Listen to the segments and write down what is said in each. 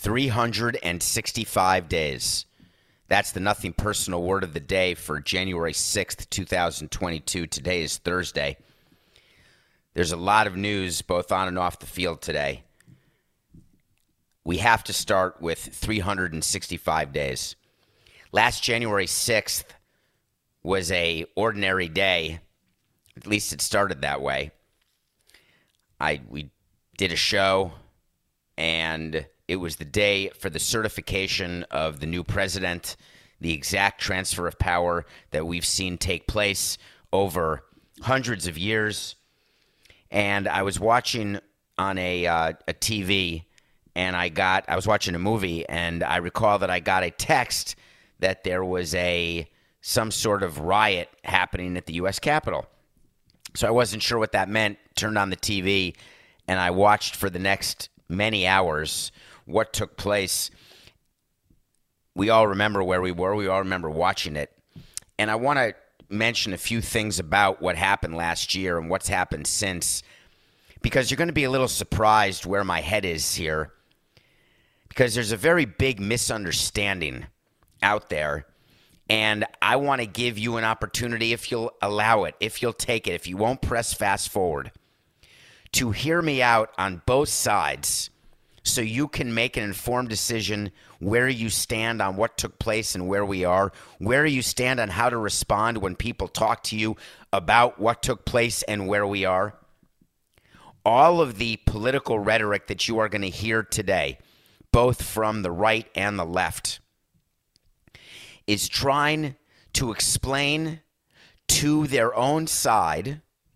365 days. That's the Nothing Personal word of the day for January 6th, 2022. Today is Thursday. There's a lot of news both on and off the field today. We have to start with 365 days. Last January 6th was an ordinary day. At least it started that way. We did a show, and it was the day for the certification of the new president, the exact transfer of power that we've seen take place over hundreds of years. And I was watching on a TV, and I was watching a movie, and I recall that I got a text that there was some sort of riot happening at the U.S. Capitol. So I wasn't sure what that meant. Turned on the TV, and I watched for the next many hours what took place. We all remember where we were. We all remember watching it. And I want to mention a few things about what happened last year and what's happened since, because you're going to be a little surprised where my head is here, because there's a very big misunderstanding out there. And I want to give you an opportunity, if you'll allow it, if you'll take it, if you won't press fast forward, to hear me out on both sides so you can make an informed decision where you stand on what took place and where we are, where you stand on how to respond when people talk to you about what took place and where we are. All of the political rhetoric that you are going to hear today, both from the right and the left, is trying to explain to their own side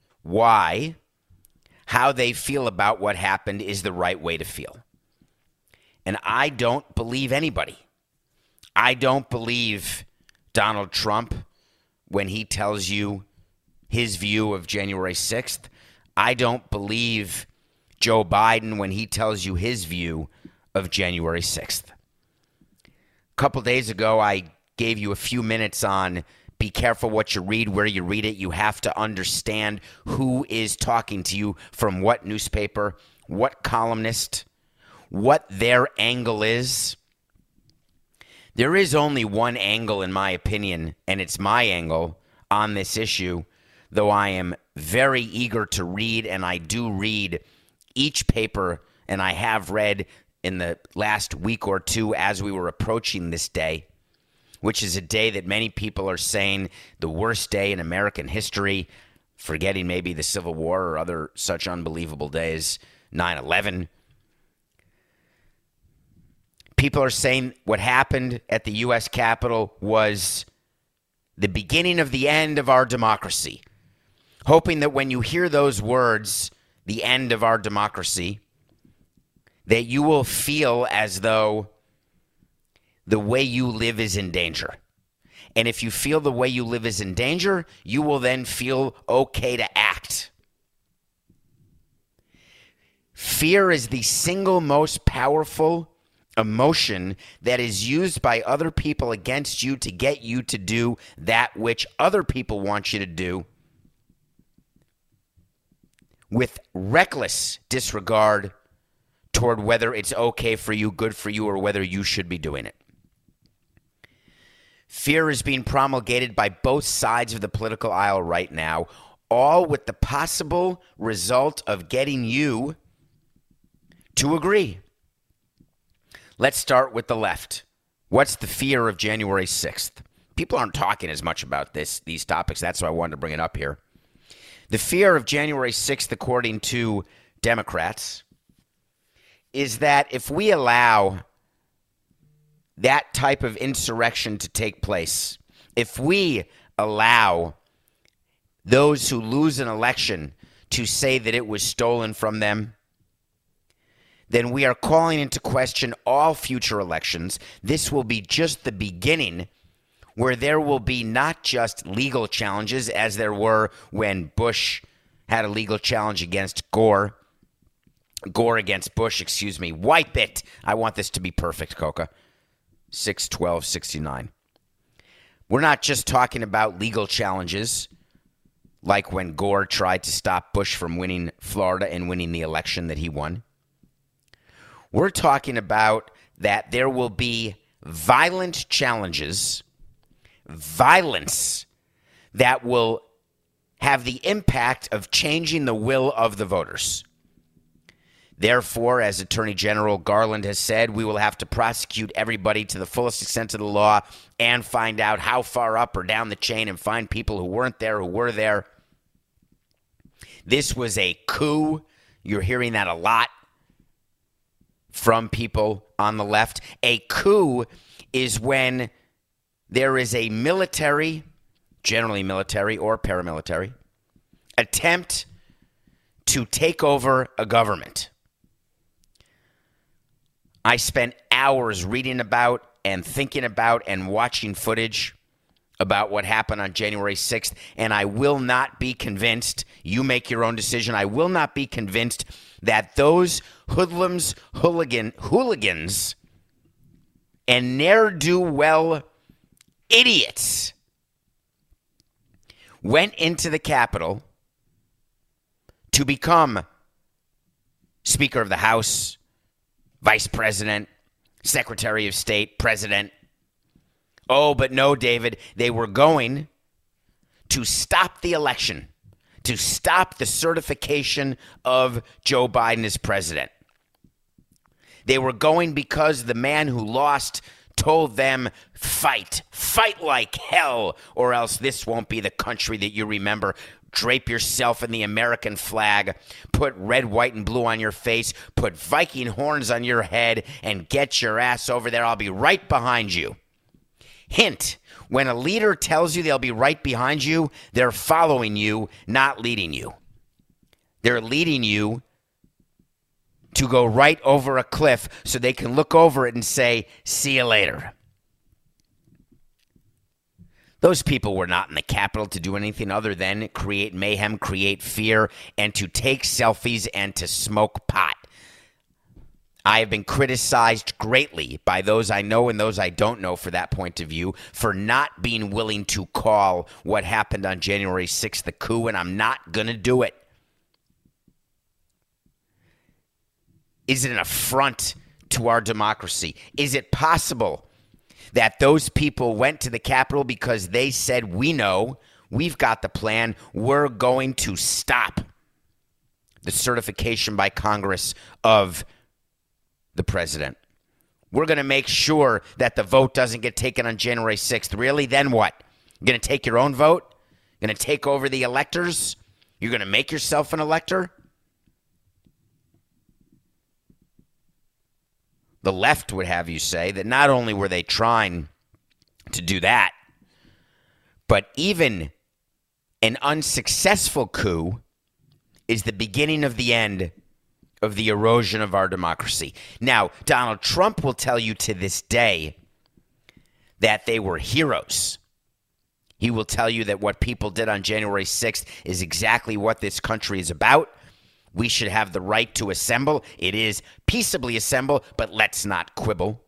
how they feel about what happened is the right way to feel. And I don't believe anybody. I don't believe Donald Trump when he tells you his view of January 6th. I don't believe Joe Biden when he tells you his view of January 6th. A couple days ago, I gave you a few minutes on be careful what you read, where you read it. You have to understand who is talking to you from what newspaper, what columnist, what their angle is. There is only one angle, in my opinion, and it's my angle on this issue, though I am very eager to read, and I do read each paper, and I have read in the last week or two as we were approaching this day, which is a day that many people are saying the worst day in American history, forgetting maybe the Civil War or other such unbelievable days, 9/11. People are saying what happened at the U.S. Capitol was the beginning of the end of our democracy, hoping that when you hear those words, the end of our democracy, that you will feel as though the way you live is in danger. And if you feel the way you live is in danger, you will then feel okay to act. Fear is the single most powerful emotion that is used by other people against you to get you to do that which other people want you to do, with reckless disregard toward whether it's okay for you, good for you, or whether you should be doing it. Fear is being promulgated by both sides of the political aisle right now, all with the possible result of getting you to agree. Let's start with the left. What's the fear of January 6th? People aren't talking as much about these topics. That's why I wanted to bring it up here. The fear of January 6th, according to Democrats, is that if we allow that type of insurrection to take place, if we allow those who lose an election to say that it was stolen from them, then we are calling into question all future elections. This will be just the beginning, where there will be not just legal challenges, as there were when Bush had a legal challenge against Gore against Bush, Wipe it. I want this to be perfect, Coca. 6/12/69. We're not just talking about legal challenges like when Gore tried to stop Bush from winning Florida and winning the election that he won. We're talking about that there will be violent challenges, violence that will have the impact of changing the will of the voters. Therefore, as Attorney General Garland has said, we will have to prosecute everybody to the fullest extent of the law and find out how far up or down the chain and find people who weren't there, who were there. This was a coup. You're hearing that a lot from people on the left. A coup is when there is a military, generally military or paramilitary, attempt to take over a government. I spent hours reading about and thinking about and watching footage about what happened on January 6th, and I will not be convinced, you make your own decision, I will not be convinced that those hoodlums, hooligans, and ne'er-do-well idiots went into the Capitol to become Speaker of the House, Vice President, Secretary of State, President. Oh, but no, David, they were going to stop the election, to stop the certification of Joe Biden as president. They were going because the man who lost told them, fight like hell, or else this won't be the country that you remember. Drape yourself in the American flag, put red, white, and blue on your face, put Viking horns on your head, and get your ass over there. I'll be right behind you. Hint, when a leader tells you they'll be right behind you, they're following you, not leading you. They're leading you to go right over a cliff so they can look over it and say, see you later. Those people were not in the Capitol to do anything other than create mayhem, create fear, and to take selfies and to smoke pot. I have been criticized greatly by those I know and those I don't know for that point of view for not being willing to call what happened on January 6th the coup, and I'm not going to do it. Is it an affront to our democracy? Is it possible that those people went to the Capitol because they said, we know, we've got the plan, we're going to stop the certification by Congress of the president. We're going to make sure that the vote doesn't get taken on January 6th. Really? Then what? You're going to take your own vote? You're going to take over the electors? You're going to make yourself an elector? The left would have you say that not only were they trying to do that, but even an unsuccessful coup is the beginning of the end of the erosion of our democracy. Now, Donald Trump will tell you to this day that they were heroes. He will tell you that what people did on January 6th is exactly what this country is about. We should have the right to assemble. It is peaceably assemble, but let's not quibble.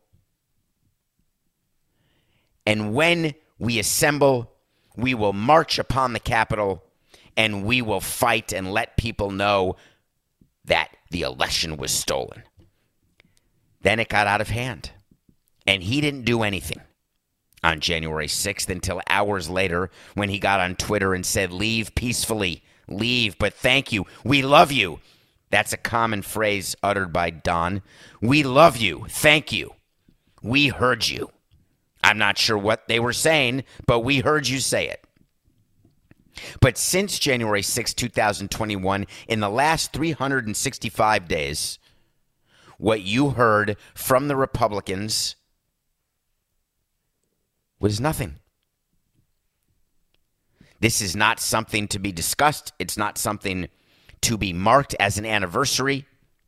And when we assemble, we will march upon the Capitol and we will fight and let people know that the election was stolen. Then it got out of hand. And he didn't do anything on January 6th until hours later when he got on Twitter and said, leave peacefully. Leave, but thank you. We love you. That's a common phrase uttered by Don. We love you. Thank you. We heard you. I'm not sure what they were saying, but we heard you say it. But since January 6, 2021, in the last 365 days, what you heard from the Republicans was nothing. This is not something to be discussed. It's not something to be marked as an anniversary.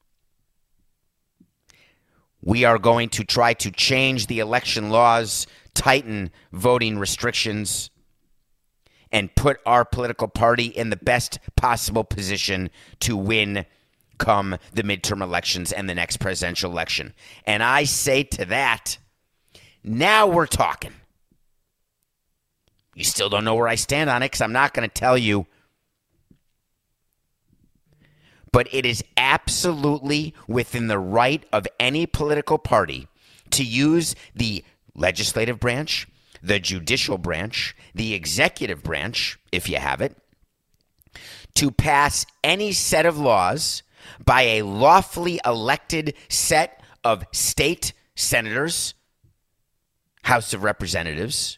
We are going to try to change the election laws, tighten voting restrictions, and put our political party in the best possible position to win come the midterm elections and the next presidential election. And I say to that, now we're talking. You still don't know where I stand on it because I'm not going to tell you. But it is absolutely within the right of any political party to use the legislative branch, the judicial branch, the executive branch, if you have it, to pass any set of laws by a lawfully elected set of state senators, House of Representatives,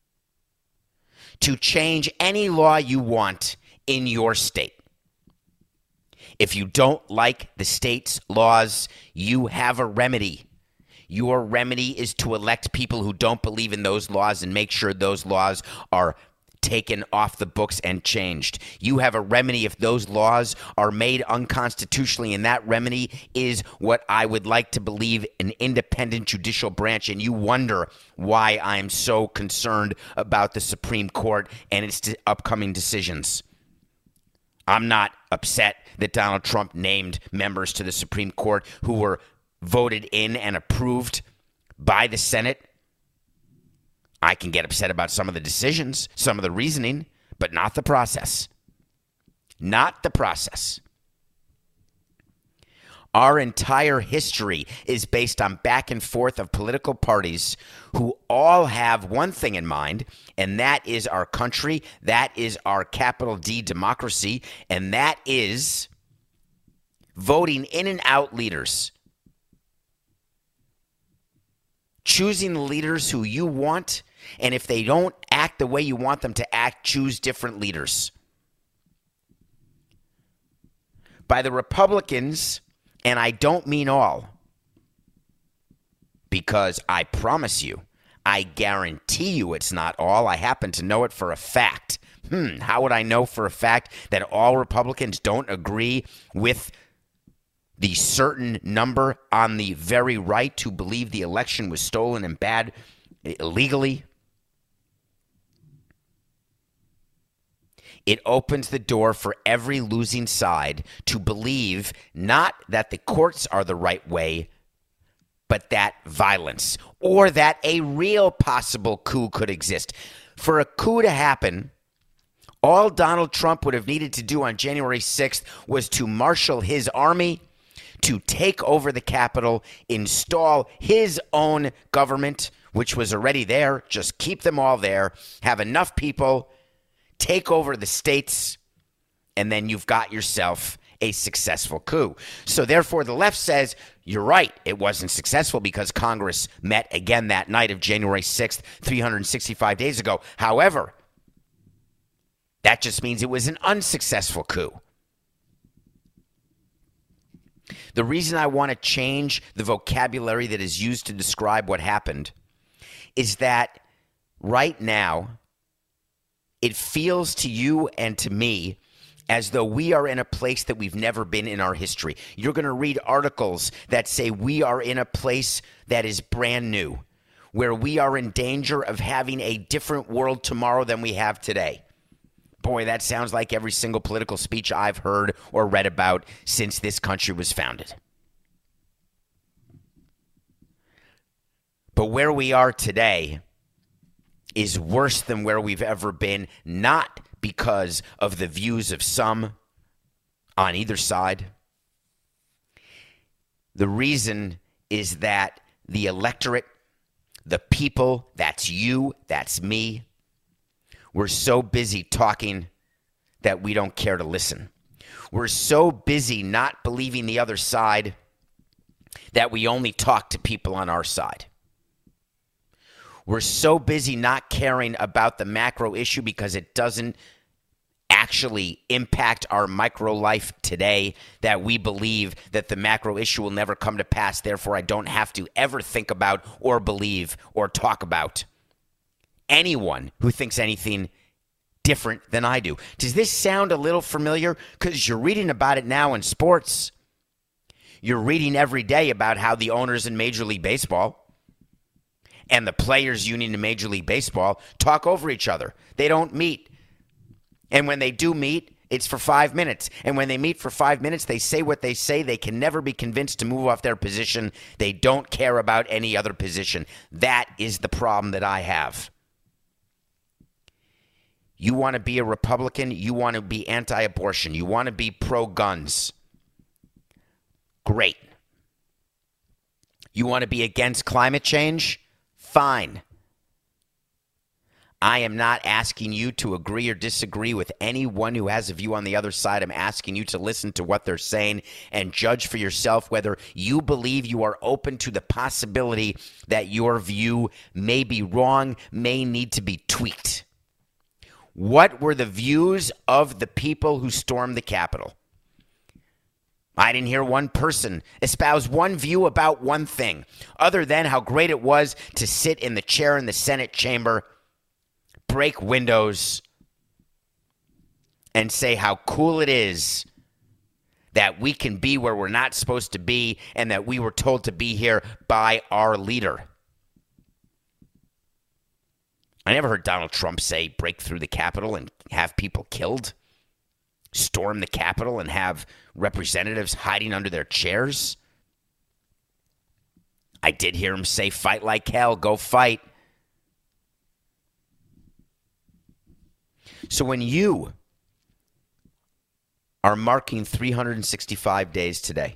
to change any law you want in your state. If you don't like the state's laws, you have a remedy. Your remedy is to elect people who don't believe in those laws and make sure those laws are taken off the books and changed. You have a remedy if those laws are made unconstitutionally, and that remedy is what I would like to believe an independent judicial branch. And you wonder why I'm so concerned about the Supreme Court and its upcoming decisions. I'm not upset that Donald Trump named members to the Supreme Court who were voted in and approved by the Senate. I can get upset about some of the decisions, some of the reasoning, but not the process. Not the process. Our entire history is based on back and forth of political parties who all have one thing in mind, and that is our country, that is our capital D democracy, and that is voting in and out leaders. Choosing the leaders who you want, and if they don't act the way you want them to act, choose different leaders. By the Republicans, and I don't mean all, because I promise you, I guarantee you it's not all. I happen to know it for a fact. How would I know for a fact that all Republicans don't agree with the certain number on the very right who believe the election was stolen and bad illegally? It opens the door for every losing side to believe not that the courts are the right way, but that violence or that a real possible coup could exist. For a coup to happen, all Donald Trump would have needed to do on January 6th was to marshal his army, to take over the Capitol, install his own government, which was already there, just keep them all there, have enough people, take over the states, and then you've got yourself a successful coup. So therefore, the left says, you're right, it wasn't successful because Congress met again that night of January 6th, 365 days ago. However, that just means it was an unsuccessful coup. The reason I want to change the vocabulary that is used to describe what happened is that right now, it feels to you and to me as though we are in a place that we've never been in our history. You're going to read articles that say we are in a place that is brand new, where we are in danger of having a different world tomorrow than we have today. Boy, that sounds like every single political speech I've heard or read about since this country was founded. But where we are today is worse than where we've ever been, not because of the views of some on either side. The reason is that the electorate, the people, that's you, that's me, we're so busy talking that we don't care to listen. We're so busy not believing the other side that we only talk to people on our side. We're so busy not caring about the macro issue because it doesn't actually impact our micro life today that we believe that the macro issue will never come to pass. Therefore, I don't have to ever think about or believe or talk about anyone who thinks anything different than I do. Does this sound a little familiar? Because you're reading about it now in sports. You're reading every day about how the owners in Major League Baseball and the players' union in Major League Baseball talk over each other. They don't meet. And when they do meet, it's for 5 minutes. And when they meet for 5 minutes, they say what they say. They can never be convinced to move off their position. They don't care about any other position. That is the problem that I have. You want to be a Republican? You want to be anti-abortion? You want to be pro-guns? Great. You want to be against climate change? Fine. I am not asking you to agree or disagree with anyone who has a view on the other side. I'm asking you to listen to what they're saying and judge for yourself whether you believe you are open to the possibility that your view may be wrong, may need to be tweaked. What were the views of the people who stormed the Capitol? I didn't hear one person espouse one view about one thing, other than how great it was to sit in the chair in the Senate chamber, break windows, and say how cool it is that we can be where we're not supposed to be and that we were told to be here by our leader. I never heard Donald Trump say break through the Capitol and have people killed, storm the Capitol and have representatives hiding under their chairs. I did hear him say fight like hell, go fight. So when you are marking 365 days today,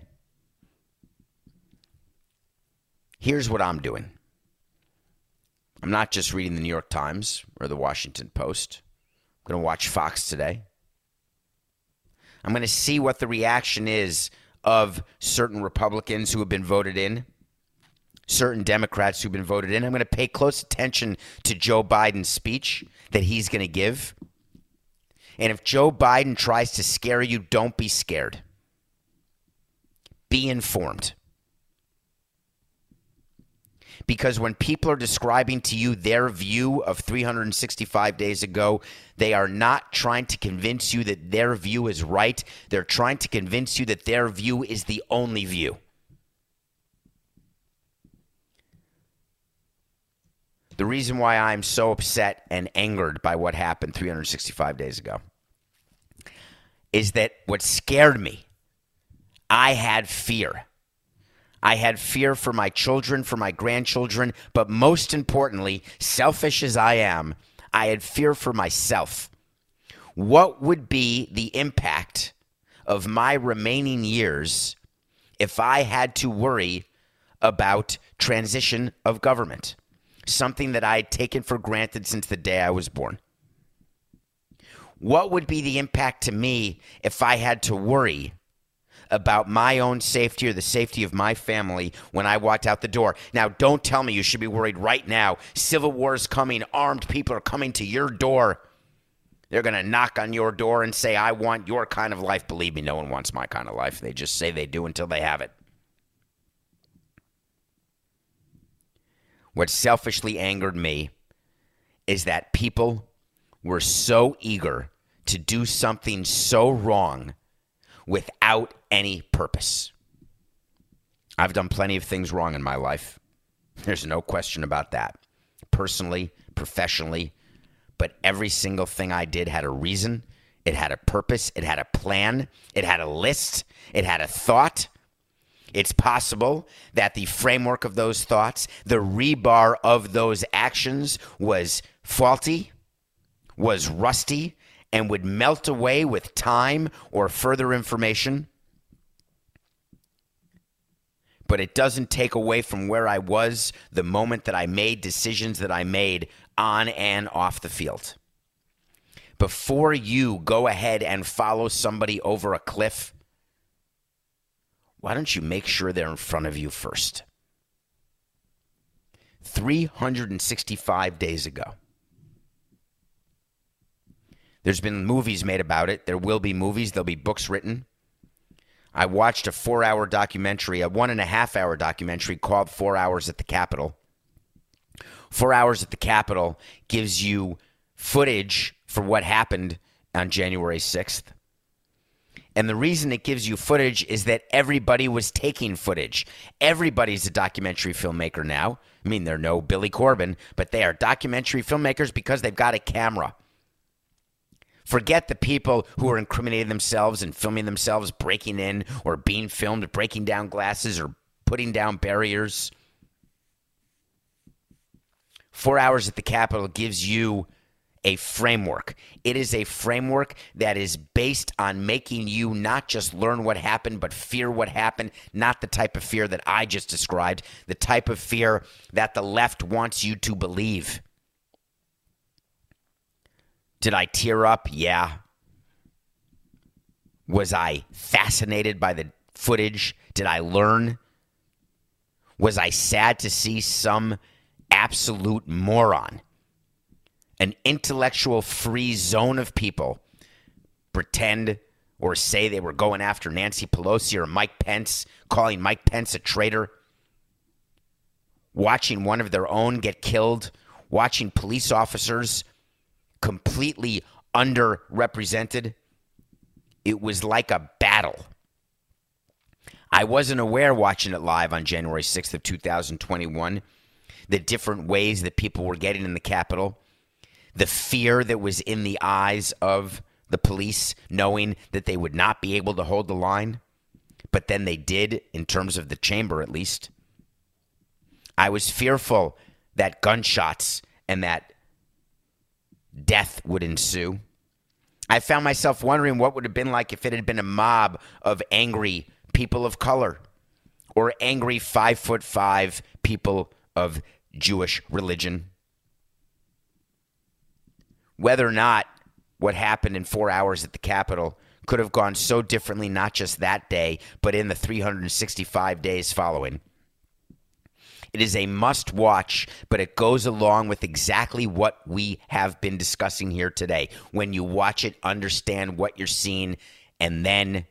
here's what I'm doing. I'm not just reading the New York Times or the Washington Post. I'm going to watch Fox today. I'm going to see what the reaction is of certain Republicans who have been voted in, certain Democrats who've been voted in. I'm going to pay close attention to Joe Biden's speech that he's going to give. And if Joe Biden tries to scare you, don't be scared. Be informed. Because when people are describing to you their view of 365 days ago, they are not trying to convince you that their view is right. They're trying to convince you that their view is the only view. The reason why I'm so upset and angered by what happened 365 days ago is that what scared me, I had fear. I had fear for my children, for my grandchildren, but most importantly, selfish as I am, I had fear for myself. What would be the impact of my remaining years if I had to worry about transition of government? Something that I had taken for granted since the day I was born. What would be the impact to me if I had to worry about my own safety or the safety of my family when I walked out the door? Now, don't tell me you should be worried right now. Civil war is coming. Armed people are coming to your door. They're going to knock on your door and say, I want your kind of life. Believe me, no one wants my kind of life. They just say they do until they have it. What selfishly angered me is that people were so eager to do something so wrong without any purpose. I've done plenty of things wrong in my life. There's no question about that. Personally, professionally, but every single thing I did had a reason. It had a purpose. It had a plan. It had a list. It had a thought. It's possible that the framework of those thoughts, the rebar of those actions was faulty, was rusty, and would melt away with time or further information. But it doesn't take away from where I was the moment that I made decisions that I made on and off the field. Before you go ahead and follow somebody over a cliff, why don't you make sure they're in front of you first? 365 days ago. There's been movies made about it. There will be movies. There'll be books written. I watched a 4-hour documentary, a 1.5-hour documentary called 4 Hours at the Capitol. 4 Hours at the Capitol gives you footage for what happened on January 6th. And the reason it gives you footage is that everybody was taking footage. Everybody's a documentary filmmaker now. I mean, they're no Billy Corbin, but they are documentary filmmakers because they've got a camera. Forget the people who are incriminating themselves and filming themselves breaking in or being filmed breaking down glasses or putting down barriers. 4 Hours at the Capitol gives you a framework. It is a framework that is based on making you not just learn what happened, but fear what happened, not the type of fear that I just described, the type of fear that the left wants you to believe. Did I tear up? Yeah. Was I fascinated by the footage? Did I learn? Was I sad to see some absolute moron, an intellectual free zone of people, pretend or say they were going after Nancy Pelosi or Mike Pence, calling Mike Pence a traitor, watching one of their own get killed, watching police officers completely underrepresented? It was like a battle. I wasn't aware watching it live on January 6th of 2021, the different ways that people were getting in the Capitol, the fear that was in the eyes of the police, knowing that they would not be able to hold the line, but then they did, in terms of the chamber at least. I was fearful that gunshots and that death would ensue. I found myself wondering what would have been like if it had been a mob of angry people of color or angry 5'5" people of Jewish religion. Whether or not what happened in 4 hours at the Capitol could have gone so differently, not just that day, but in the 365 days following. It is a must watch, but it goes along with exactly what we have been discussing here today. When you watch it, understand what you're seeing, and then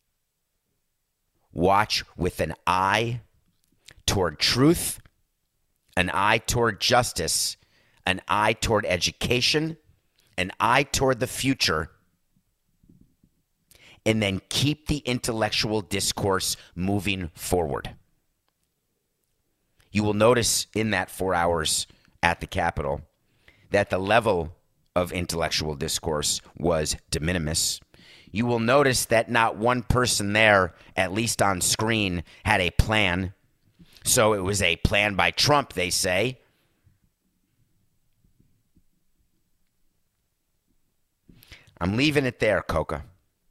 watch with an eye toward truth, an eye toward justice, an eye toward education, an eye toward the future, and then keep the intellectual discourse moving forward. You will notice in that 4 hours at the Capitol that the level of intellectual discourse was de minimis. You will notice that not one person there, at least on screen, had a plan. So it was a plan by Trump, they say. I'm leaving it there, Coca.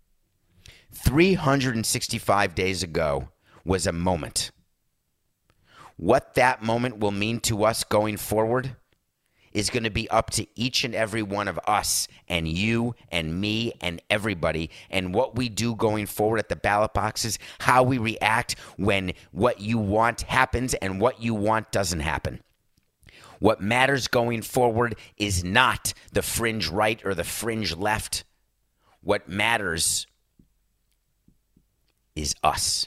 365 days ago was a moment. What that moment will mean to us going forward is going to be up to each and every one of us and you and me and everybody, and what we do going forward at the ballot boxes, how we react when what you want happens and what you want doesn't happen. What matters going forward is not the fringe right or the fringe left. What matters is us.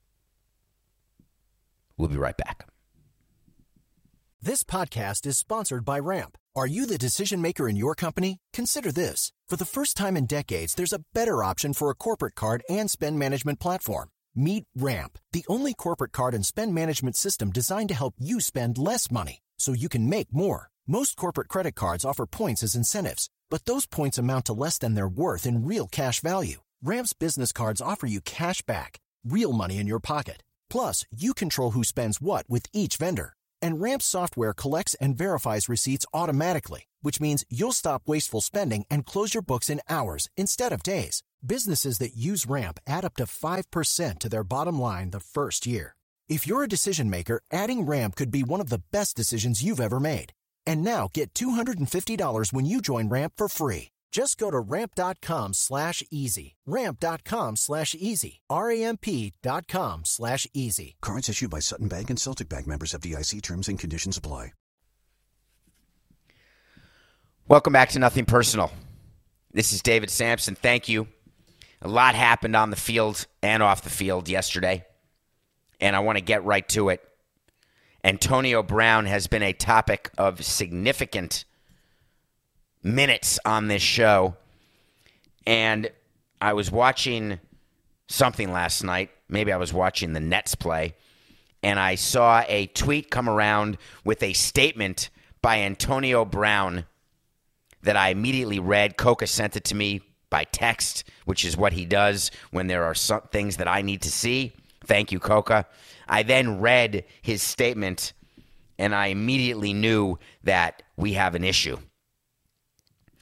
We'll be right back. This podcast is sponsored by Ramp. Are you the decision maker in your company? Consider this. For the first time in decades, there's a better option for a corporate card and spend management platform. Meet Ramp, the only corporate card and spend management system designed to help you spend less money so you can make more. Most corporate credit cards offer points as incentives, but those points amount to less than their worth in real cash value. Ramp's business cards offer you cash back, real money in your pocket. Plus, you control who spends what with each vendor. And Ramp software collects and verifies receipts automatically, which means you'll stop wasteful spending and close your books in hours instead of days. Businesses that use Ramp add up to 5% to their bottom line the first year. If you're a decision maker, adding Ramp could be one of the best decisions you've ever made. And now get $250 when you join Ramp for free. Just go to ramp.com/easy. Ramp.com/easy. RAMP.com/easy. Cards issued by Sutton Bank and Celtic Bank, members of FDIC. Terms and conditions apply. Welcome back to Nothing Personal. This is David Sampson. Thank you. A lot happened on the field and off the field yesterday, and I want to get right to it. Antonio Brown has been a topic of significant minutes on this show, and I was watching something last night. Maybe I was watching the Nets play, and I saw a tweet come around with a statement by Antonio Brown that I immediately read. Coca sent it to me by text, which is what he does when there are some things that I need to see. Thank you, Coca. I then read his statement, and I immediately knew that we have an issue.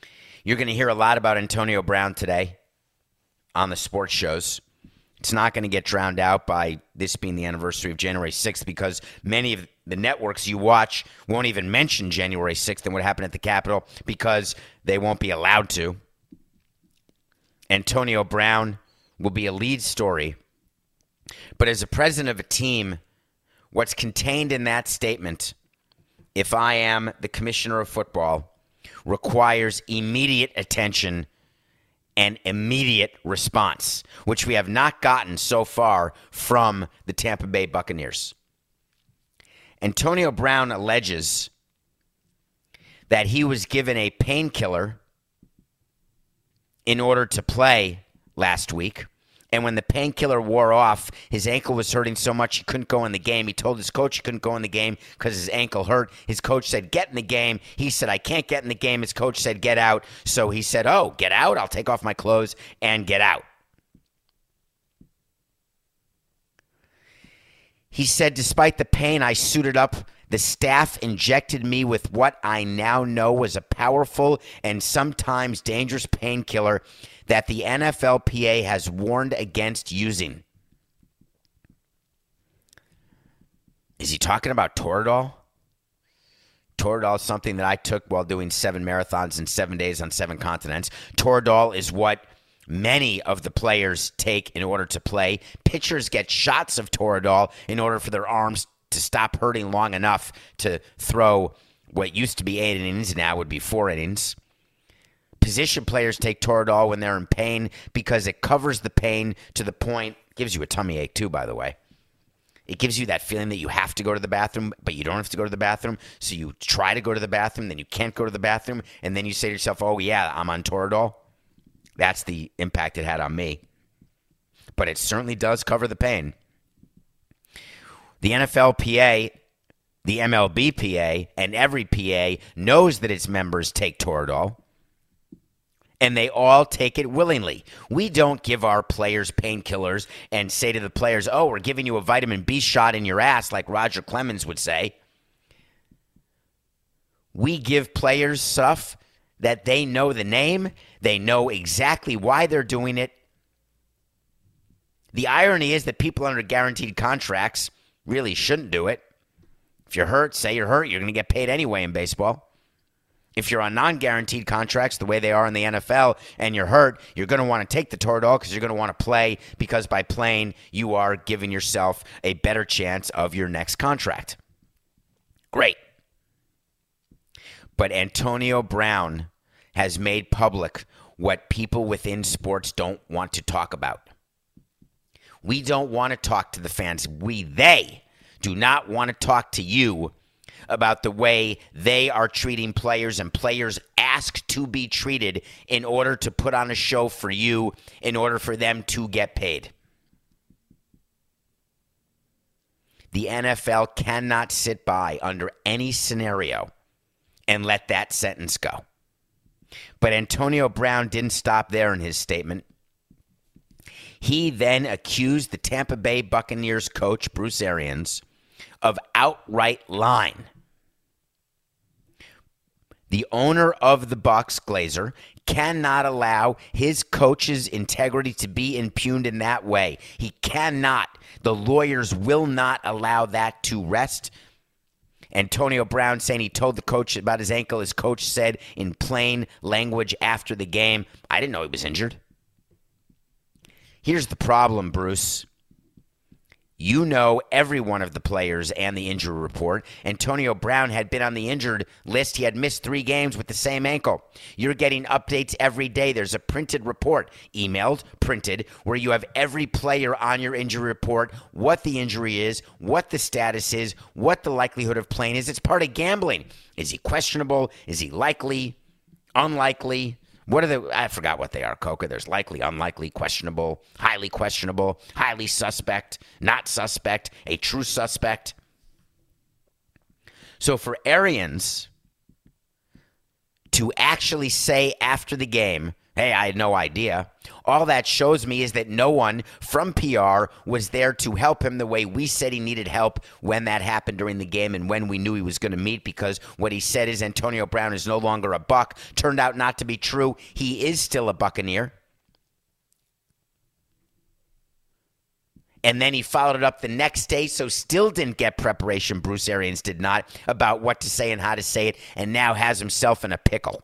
You're going to hear a lot about Antonio Brown today on the sports shows. It's not going to get drowned out by this being the anniversary of January 6th because many of the networks you watch won't even mention January 6th and what happened at the Capitol because they won't be allowed to. Antonio Brown will be a lead story. But as a president of a team, what's contained in that statement, if I am the commissioner of football, requires immediate attention and immediate response, which we have not gotten so far from the Tampa Bay Buccaneers. Antonio Brown alleges that he was given a painkiller in order to play last week. And when the painkiller wore off, his ankle was hurting so much he couldn't go in the game. He told his coach he couldn't go in the game because his ankle hurt. His coach said, get in the game. He said, I can't get in the game. His coach said, get out. So he said, oh, get out? I'll take off my clothes and get out. He said, despite the pain, I suited up. The staff injected me with what I now know was a powerful and sometimes dangerous painkiller that the NFLPA has warned against using. Is he talking about Toradol? Toradol is something that I took while doing 7 marathons in 7 days on 7 continents. Toradol is what many of the players take in order to play. Pitchers get shots of Toradol in order for their arms to stop hurting long enough to throw what used to be 8 innings, now would be 4 innings. Position players take Toradol when they're in pain because it covers the pain to the point, gives you a tummy ache too, by the way. It gives you that feeling that you have to go to the bathroom, but you don't have to go to the bathroom. So you try to go to the bathroom, then you can't go to the bathroom, and then you say to yourself, oh yeah, I'm on Toradol. That's the impact it had on me. But it certainly does cover the pain. The NFLPA, the MLBPA, and every PA knows that its members take Toradol. And they all take it willingly. We don't give our players painkillers and say to the players, oh, we're giving you a vitamin B shot in your ass, like Roger Clemens would say. We give players stuff that they know the name. They know exactly why they're doing it. The irony is that people under guaranteed contracts really shouldn't do it. If you're hurt, say you're hurt. You're going to get paid anyway in baseball. If you're on non-guaranteed contracts the way they are in the NFL and you're hurt, you're going to want to take the Toradol because you're going to want to play because by playing, you are giving yourself a better chance of your next contract. Great. But Antonio Brown has made public what people within sports don't want to talk about. We don't want to talk to the fans. They do not want to talk to you about the way they are treating players and players ask to be treated in order to put on a show for you, in order for them to get paid. The NFL cannot sit by under any scenario and let that sentence go. But Antonio Brown didn't stop there in his statement. He then accused the Tampa Bay Buccaneers coach, Bruce Arians, of outright lying. The owner of the Bucs, Glazer, cannot allow his coach's integrity to be impugned in that way. He cannot. The lawyers will not allow that to rest. Antonio Brown saying he told the coach about his ankle. His coach said in plain language after the game, I didn't know he was injured. Here's the problem, Bruce. You know every one of the players and the injury report. Antonio Brown had been on the injured list. He had missed 3 games with the same ankle. You're getting updates every day. There's a printed report, emailed, printed, where you have every player on your injury report, what the injury is, what the status is, what the likelihood of playing is. It's part of gambling. Is he questionable? Is he likely? Unlikely? What are the, I forgot what they are, Coca. There's likely, unlikely, questionable, highly suspect, not suspect, a true suspect. So for Arians to actually say after the game, Hey, I had no idea. All that shows me is that no one from PR was there to help him the way we said he needed help when that happened during the game and when we knew he was going to meet, because what he said is Antonio Brown is no longer a Buck. Turned out not to be true. He is still a Buccaneer. And then he followed it up the next day, so still didn't get preparation, Bruce Arians did not, about what to say and how to say it, and now has himself in a pickle.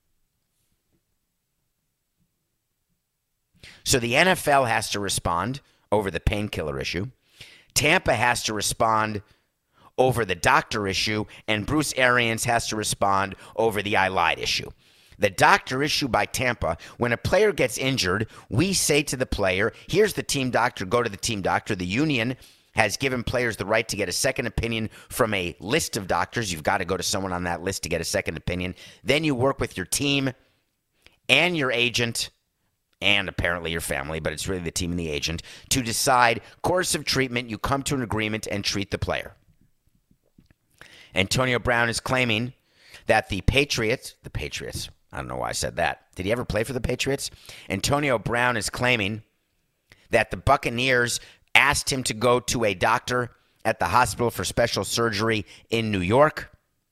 So the NFL has to respond over the painkiller issue. Tampa has to respond over the doctor issue, and Bruce Arians has to respond over the I lied issue. The doctor issue by Tampa, when a player gets injured, we say to the player, here's the team doctor, go to the team doctor. The union has given players the right to get a second opinion from a list of doctors. You've got to go to someone on that list to get a second opinion. Then you work with your team and your agent and apparently your family, but it's really the team and the agent, to decide course of treatment. You come to an agreement and treat the player. Antonio Brown is claiming that the Patriots, I don't know why I said that. Did he ever play for the Patriots? Antonio Brown is claiming that the Buccaneers asked him to go to a doctor at the hospital for special surgery in New York,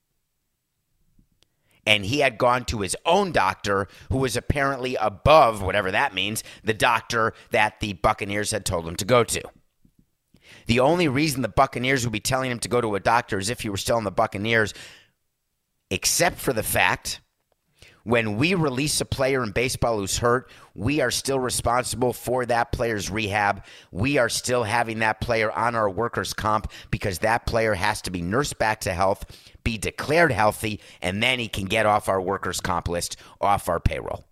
and he had gone to his own doctor, who was apparently above, whatever that means, the doctor that the Buccaneers had told him to go to. The only reason the Buccaneers would be telling him to go to a doctor is if he were still in the Buccaneers, except for the fact when we release a player in baseball who's hurt, we are still responsible for that player's rehab. We are still having that player on our workers' comp because that player has to be nursed back to health, be declared healthy, and then he can get off our workers' comp list, off our payroll.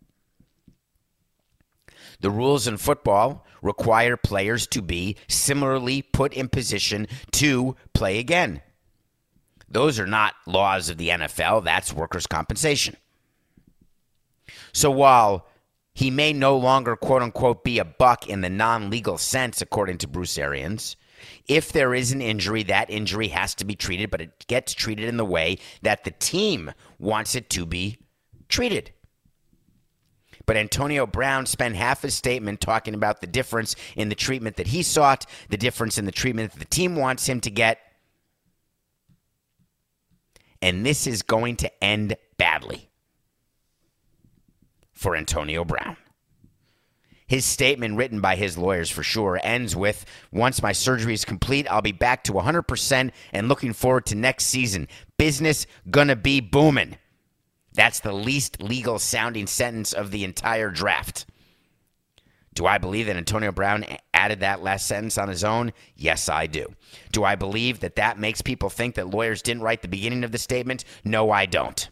The rules in football require players to be similarly put in position to play again. Those are not laws of the NFL. That's workers' compensation. So while he may no longer, quote-unquote, be a Buck in the non-legal sense, according to Bruce Arians, if there is an injury, that injury has to be treated, but it gets treated in the way that the team wants it to be treated. But Antonio Brown spent half his statement talking about the difference in the treatment that he sought, the difference in the treatment that the team wants him to get. And this is going to end badly for Antonio Brown. His statement, written by his lawyers for sure, ends with, once my surgery is complete, I'll be back to 100% and looking forward to next season. Business gonna be booming. That's the least legal sounding sentence of the entire draft. Do I believe that Antonio Brown added that last sentence on his own? Yes, I do. Do I believe that that makes people think that lawyers didn't write the beginning of the statement? No, I don't.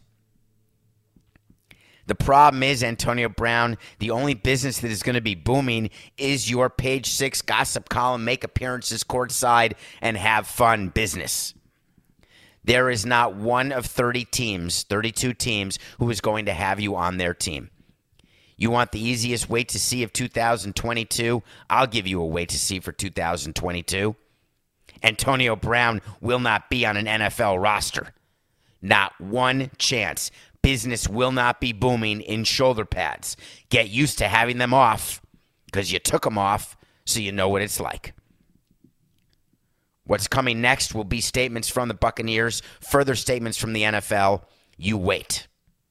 The problem is, Antonio Brown, the only business that is going to be booming is your Page 6 gossip column, make appearances courtside, and have fun business. There is not one of 32 teams, who is going to have you on their team. You want the easiest wait to see of 2022? I'll give you a wait to see for 2022. Antonio Brown will not be on an NFL roster. Not one chance. Business will not be booming in shoulder pads. Get used to having them off because you took them off, so you know what it's like. What's coming next will be statements from the Buccaneers, further statements from the NFL. You wait.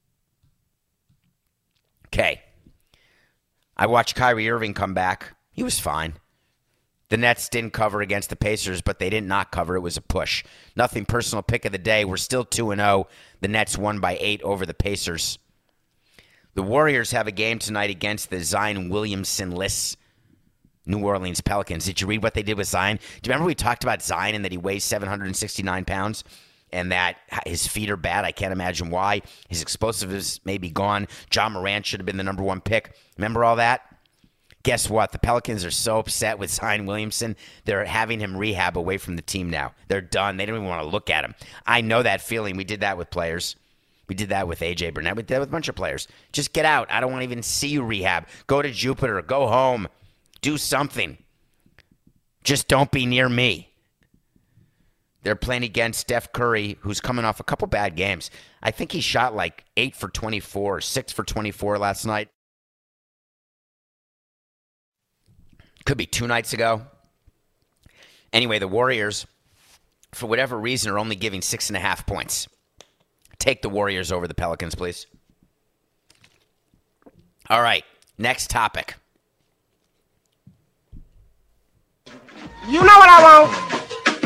Okay. I watched Kyrie Irving come back. He was fine. The Nets didn't cover against the Pacers, but they did not cover. It was a push. Nothing personal pick of the day. We're still 2-0. The Nets won by 8 over the Pacers. The Warriors have a game tonight against the Zion Williamson-less New Orleans Pelicans. Did you read what they did with Zion? Do you remember we talked about Zion and that he weighs 769 pounds and that his feet are bad? I can't imagine why. His explosiveness may be gone. John Morant should have been the number 1 pick. Remember all that? Guess what? The Pelicans are so upset with Zion Williamson, they're having him rehab away from the team now. They're done. They don't even want to look at him. I know that feeling. We did that with players. We did that with A.J. Burnett. We did that with a bunch of players. Just get out. I don't want to even see you rehab. Go to Jupiter. Go home. Do something. Just don't be near me. They're playing against Steph Curry, who's coming off a couple bad games. I think he shot like 8 for 24, 6 for 24 last night. Could be 2 nights ago. Anyway, the Warriors, for whatever reason, are only giving 6.5 points. Take the Warriors over the Pelicans, please. All right, next topic. You know what I want?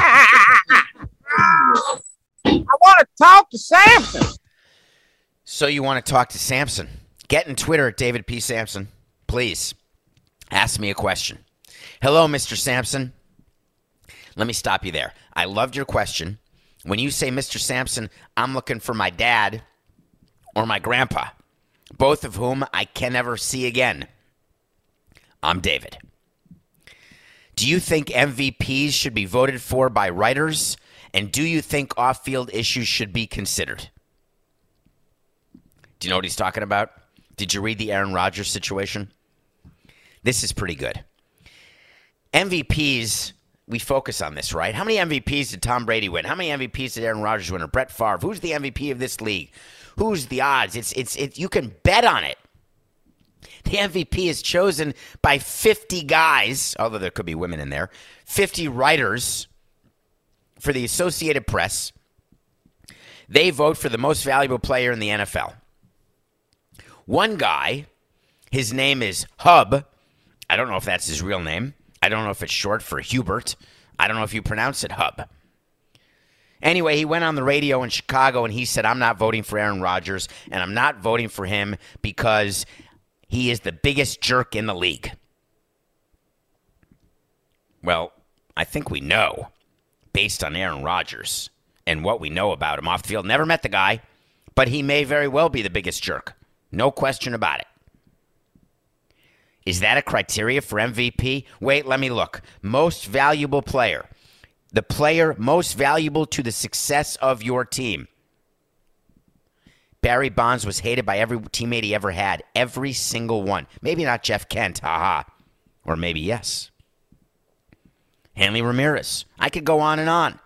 I want to talk to Samson. So you want to talk to Samson? Get in Twitter at David P. Samson. Please, ask me a question. Hello, Mr. Samson. Let me stop you there. I loved your question. When you say, Mr. Samson, I'm looking for my dad or my grandpa, both of whom I can never see again. I'm David. Do you think MVPs should be voted for by writers? And do you think off-field issues should be considered? Do you know what he's talking about? Did you read the Aaron Rodgers situation? This is pretty good. MVPs, we focus on this, right? How many MVPs did Tom Brady win? How many MVPs did Aaron Rodgers win? Or Brett Favre? Who's the MVP of this league? Who's the odds? It's you can bet on it. The MVP is chosen by 50 guys, although there could be women in there, 50 writers for the Associated Press. They vote for the most valuable player in the NFL. One guy, his name is Hub. I don't know if that's his real name. I don't know if it's short for Hubert. I don't know if you pronounce it Hub. Anyway, he went on the radio in Chicago and he said, I'm not voting for Aaron Rodgers, and I'm not voting for him because he is the biggest jerk in the league. Well, I think we know, based on Aaron Rodgers and what we know about him off the field. Never met the guy, but he may very well be the biggest jerk. No question about it. Is that a criteria for MVP? Wait, let me look. Most valuable player. The player most valuable to the success of your team. Barry Bonds was hated by every teammate he ever had. Every single one. Maybe not Jeff Kent, haha. Or maybe yes. Hanley Ramirez. I could go on and on.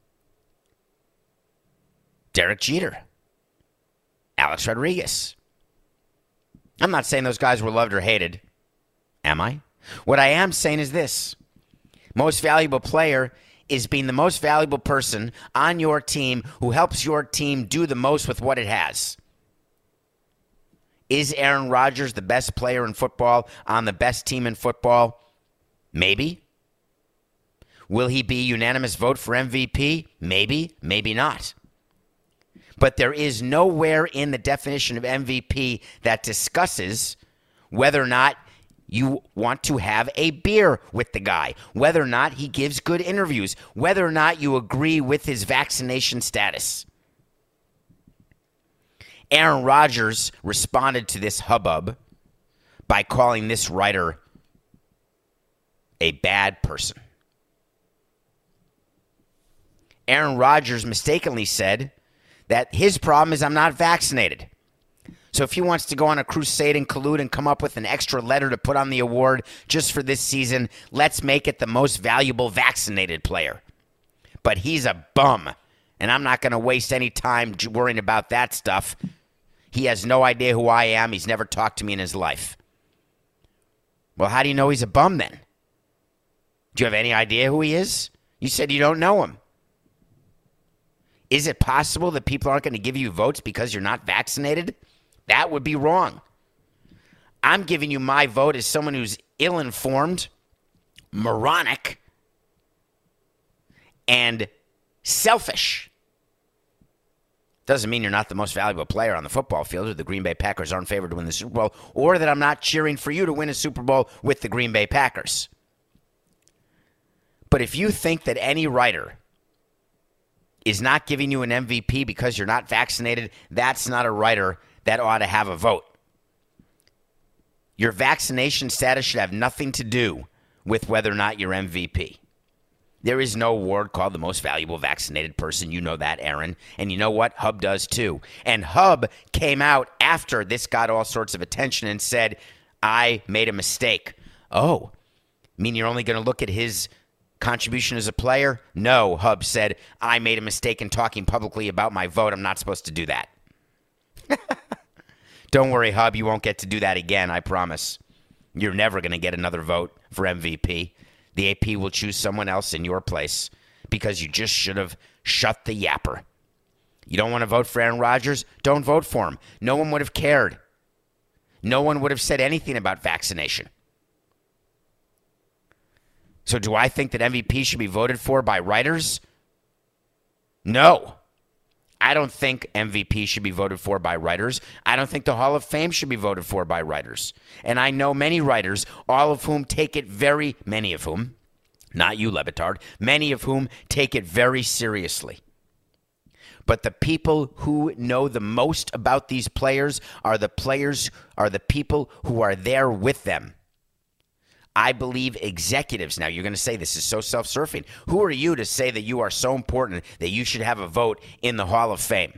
Derek Jeter. Alex Rodriguez. I'm not saying those guys were loved or hated. Am I? What I am saying is this. Most valuable player is being the most valuable person on your team who helps your team do the most with what it has. Is Aaron Rodgers the best player in football on the best team in football? Maybe. Will he be unanimous vote for MVP? Maybe, maybe not. But there is nowhere in the definition of MVP that discusses whether or not you want to have a beer with the guy, whether or not he gives good interviews, whether or not you agree with his vaccination status. Aaron Rodgers responded to this hubbub by calling this writer a bad person. Aaron Rodgers mistakenly said that his problem is I'm not vaccinated. So if he wants to go on a crusade and collude and come up with an extra letter to put on the award just for this season, let's make it the most valuable vaccinated player. But he's a bum, and I'm not going to waste any time worrying about that stuff. He has no idea who I am. He's never talked to me in his life. Well, how do you know he's a bum then? Do you have any idea who he is? You said you don't know him. Is it possible that people aren't going to give you votes because you're not vaccinated? That would be wrong. I'm giving you my vote as someone who's ill-informed, moronic, and selfish. Doesn't mean you're not the most valuable player on the football field, or the Green Bay Packers aren't favored to win the Super Bowl, or that I'm not cheering for you to win a Super Bowl with the Green Bay Packers. But if you think that any writer is not giving you an MVP because you're not vaccinated, that's not a writer that ought to have a vote. Your vaccination status should have nothing to do with whether or not you're MVP. There is no award called the most valuable vaccinated person. You know that, Aaron. And you know what? Hub does too. And Hub came out after this got all sorts of attention and said, I made a mistake. Oh, mean you're only going to look at his contribution as a player? No, Hub said, I made a mistake in talking publicly about my vote. I'm not supposed to do that. Don't worry, Hub, you won't get to do that again, I promise. You're never going to get another vote for MVP. The AP will choose someone else in your place because you just should have shut the yapper. You don't want to vote for Aaron Rodgers? Don't vote for him. No one would have cared. No one would have said anything about vaccination. So do I think that MVP should be voted for by writers? No. I don't think MVP should be voted for by writers. I don't think the Hall of Fame should be voted for by writers. And I know many writers, all of whom take it many of whom, not you, Le Batard, many of whom take it very seriously. But the people who know the most about these players are the people who are there with them. I believe executives. Now, you're going to say this is so self-serving. Who are you to say that you are so important that you should have a vote in the Hall of Fame?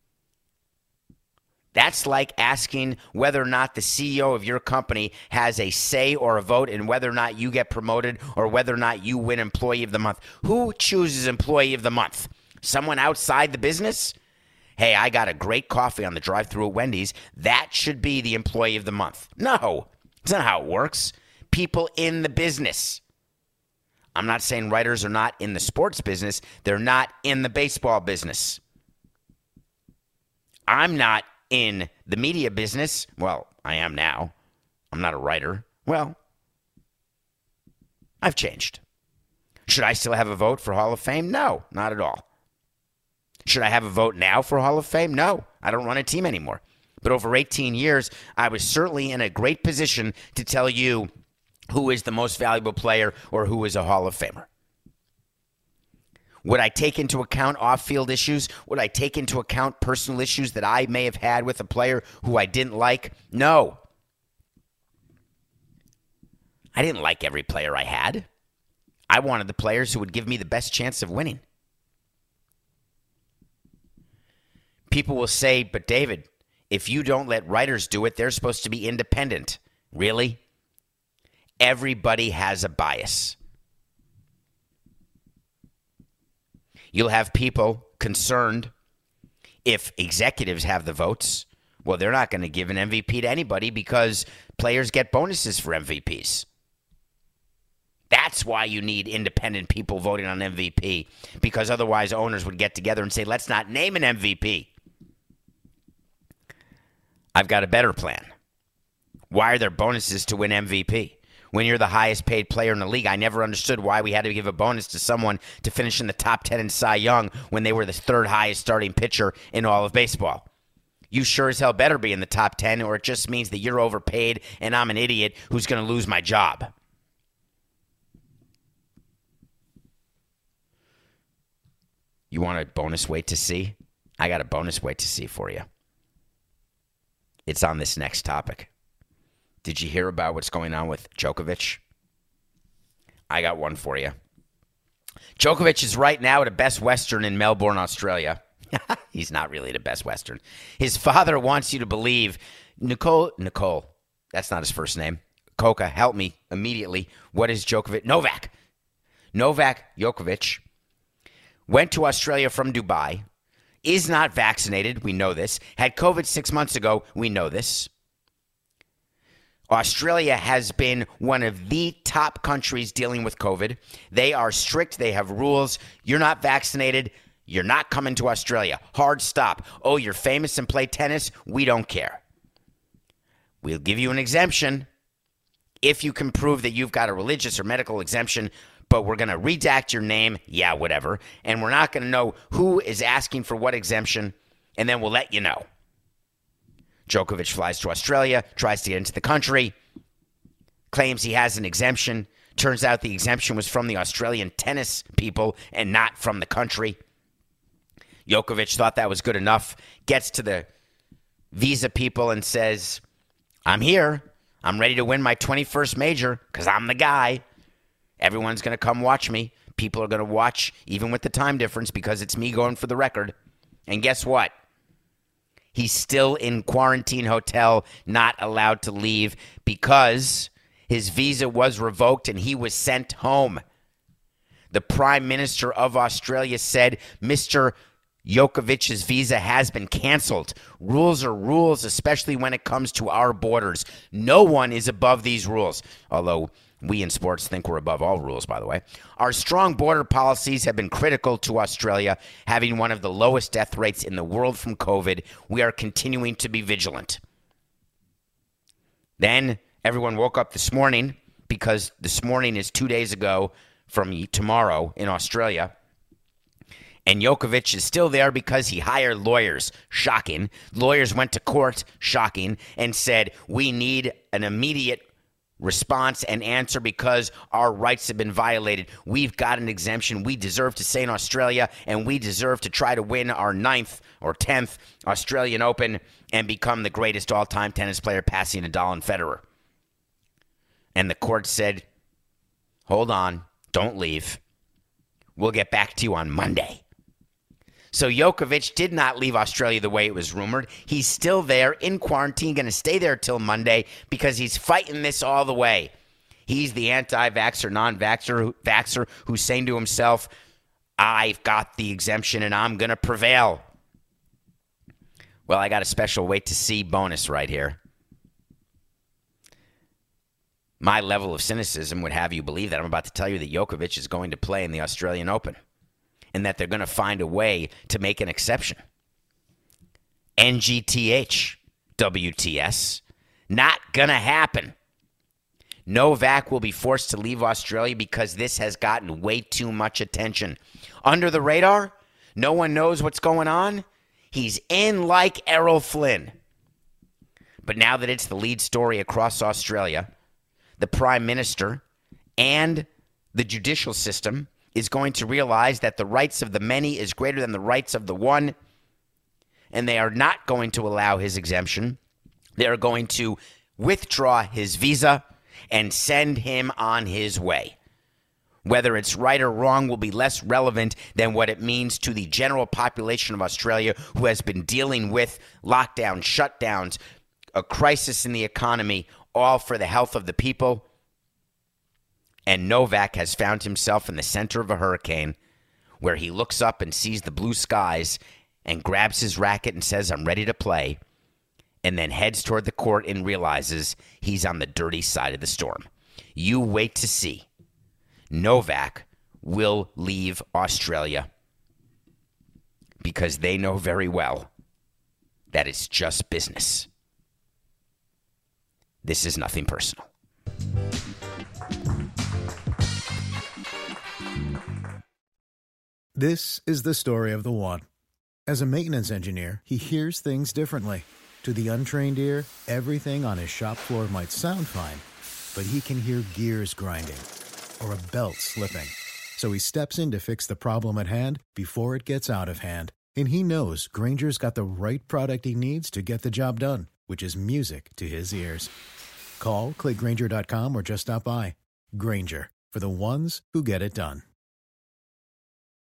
That's like asking whether or not the CEO of your company has a say or a vote in whether or not you get promoted or whether or not you win Employee of the Month. Who chooses Employee of the Month? Someone outside the business? Hey, I got a great coffee on the drive-thru at Wendy's. That should be the Employee of the Month. No, that's not how it works. People in the business. I'm not saying writers are not in the sports business. They're not in the baseball business. I'm not in the media business. Well, I am now. I'm not a writer. Well, I've changed. Should I still have a vote for Hall of Fame? No, not at all. Should I have a vote now for Hall of Fame? No, I don't run a team anymore. But over 18 years, I was certainly in a great position to tell you who is the most valuable player or who is a Hall of Famer. Would I take into account off-field issues? Would I take into account personal issues that I may have had with a player who I didn't like? No. I didn't like every player I had. I wanted the players who would give me the best chance of winning. People will say, but David, if you don't let writers do it, they're supposed to be independent. Really? Everybody has a bias. You'll have people concerned if executives have the votes. Well, they're not going to give an MVP to anybody because players get bonuses for MVPs. That's why you need independent people voting on MVP, because otherwise owners would get together and say, let's not name an MVP. I've got a better plan. Why are there bonuses to win MVP? When you're the highest paid player in the league, I never understood why we had to give a bonus to someone to finish in the top 10 in Cy Young when they were the third highest starting pitcher in all of baseball. You sure as hell better be in the top 10, or it just means that you're overpaid and I'm an idiot who's going to lose my job. You want a bonus wait to see? I got a bonus wait to see for you. It's on this next topic. Did you hear about what's going on with Djokovic? I got one for you. Djokovic is right now at a Best Western in Melbourne, Australia. He's not really at a Best Western. His father wants you to believe Nicole, that's not his first name. Coca, help me immediately. What is Djokovic? Novak Djokovic went to Australia from Dubai, is not vaccinated, we know this, had COVID 6 months ago, we know this. Australia has been one of the top countries dealing with COVID. They are strict. They have rules. You're not vaccinated. You're not coming to Australia. Hard stop. Oh, you're famous and play tennis? We don't care. We'll give you an exemption if you can prove that you've got a religious or medical exemption, but we're going to redact your name. Yeah, whatever. And we're not going to know who is asking for what exemption, and then we'll let you know. Djokovic flies to Australia, tries to get into the country, claims he has an exemption. Turns out the exemption was from the Australian tennis people and not from the country. Djokovic thought that was good enough, gets to the visa people and says, I'm here. I'm ready to win my 21st major because I'm the guy. Everyone's going to come watch me. People are going to watch even with the time difference because it's me going for the record. And guess what? He's still in quarantine hotel, not allowed to leave because his visa was revoked and he was sent home. The Prime Minister of Australia said, Mr. Djokovic's visa has been canceled. Rules are rules, especially when it comes to our borders. No one is above these rules, although we in sports think we're above all rules, by the way. Our strong border policies have been critical to Australia, having one of the lowest death rates in the world from COVID. We are continuing to be vigilant. Then everyone woke up this morning, because this morning is 2 days ago from tomorrow in Australia. And Djokovic is still there because he hired lawyers. Shocking. Lawyers went to court, shocking, and said, we need an immediate response and answer because our rights have been violated. We've got an exemption. We deserve to stay in Australia, and we deserve to try to win our 9th or 10th Australian Open and become the greatest all-time tennis player, passing Nadal and Federer. And the court said, hold on, don't leave. We'll get back to you on Monday. So Djokovic did not leave Australia the way it was rumored. He's still there in quarantine, going to stay there till Monday because he's fighting this all the way. He's the anti-vaxxer, non-vaxxer who's saying to himself, I've got the exemption and I'm going to prevail. Well, I got a special wait to see bonus right here. My level of cynicism would have you believe that I'm about to tell you that Djokovic is going to play in the Australian Open, and that they're going to find a way to make an exception. NGTH, WTS, not going to happen. Novak will be forced to leave Australia because this has gotten way too much attention. Under the radar, no one knows what's going on. He's in like Errol Flynn. But now that it's the lead story across Australia, the Prime Minister and the judicial system is going to realize that the rights of the many is greater than the rights of the one, and they are not going to allow his exemption. They are going to withdraw his visa and send him on his way. Whether it's right or wrong will be less relevant than what it means to the general population of Australia, who has been dealing with lockdowns, shutdowns, a crisis in the economy, all for the health of the people. And Novak has found himself in the center of a hurricane, where he looks up and sees the blue skies and grabs his racket and says, I'm ready to play, and then heads toward the court and realizes he's on the dirty side of the storm. You wait to see. Novak will leave Australia because they know very well that it's just business. This is nothing personal. This is the story of the one. As a maintenance engineer, he hears things differently. To the untrained ear, everything on his shop floor might sound fine, but he can hear gears grinding or a belt slipping. So he steps in to fix the problem at hand before it gets out of hand. And he knows Grainger's got the right product he needs to get the job done, which is music to his ears. Call, click Grainger.com, or just stop by. Grainger, for the ones who get it done.